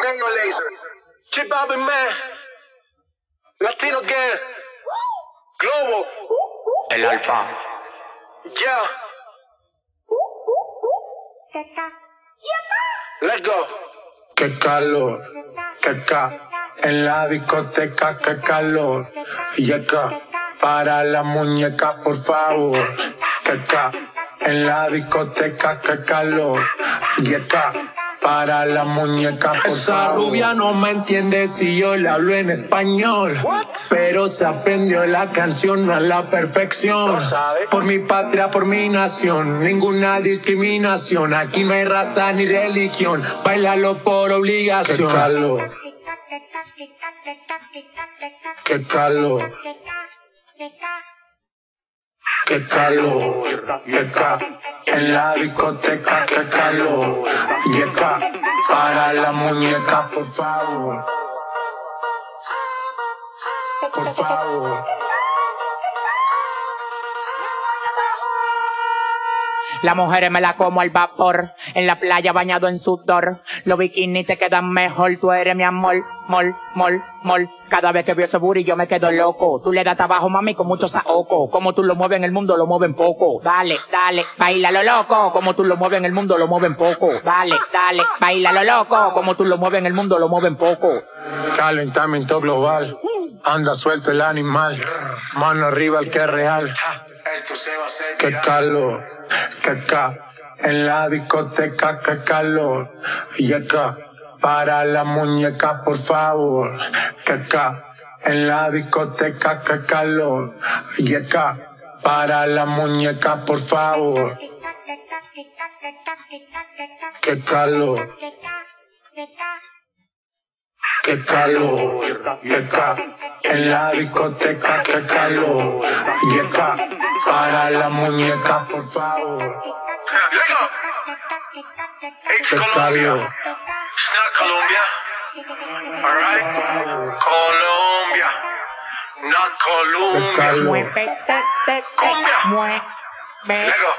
Neo Laser, Chip Bobby Man, Latino Gang, Globo, El Alfa. yeah. Let's go. Qué calor, en la discoteca, qué calor. Yeca, para la muñeca, por favor. En la discoteca, qué calor. Yeca, para la muñeca, por favor. Esa rubia no me entiende si yo le hablo en español. Pero se aprendió la canción a la perfección. Por mi patria, por mi nación, ninguna discriminación. Aquí no hay raza ni religión. Báilalo por obligación. Qué calor. Qué calor. Qué calor. Yeca. En la discoteca, qué calor. Yeca. Para la muñeca, por favor. Por favor. Las mujeres me la como al vapor, en la playa bañado en sudor. Los bikinis te quedan mejor, tú eres mi amor, mol. Cada vez que veo ese booty yo me quedo loco. Tú le das trabajo, mami, con mucho saoco. Como tú lo mueves en el mundo, lo mueven poco. Dale, bailalo loco. Como tú lo mueves en el mundo, lo mueven poco. Dale, bailalo loco. Como tú lo mueves en el mundo, lo mueven poco. Calentamiento global, anda suelto el animal. Mano arriba el que es real. Qué calor. En la discoteca, qué calor. Yeca, para la muñeca, por favor. En la discoteca, qué calor. Yeca, para la muñeca, por favor. Qué calor. Qué calor. Yeca, en la discoteca, qué calor. Yeca, para la muñeca, por favor. It's Qué Colombia. calor. It's not Colombia. Alright? Colombia. Not Qué Colombia. calor. Mueve. Let's go.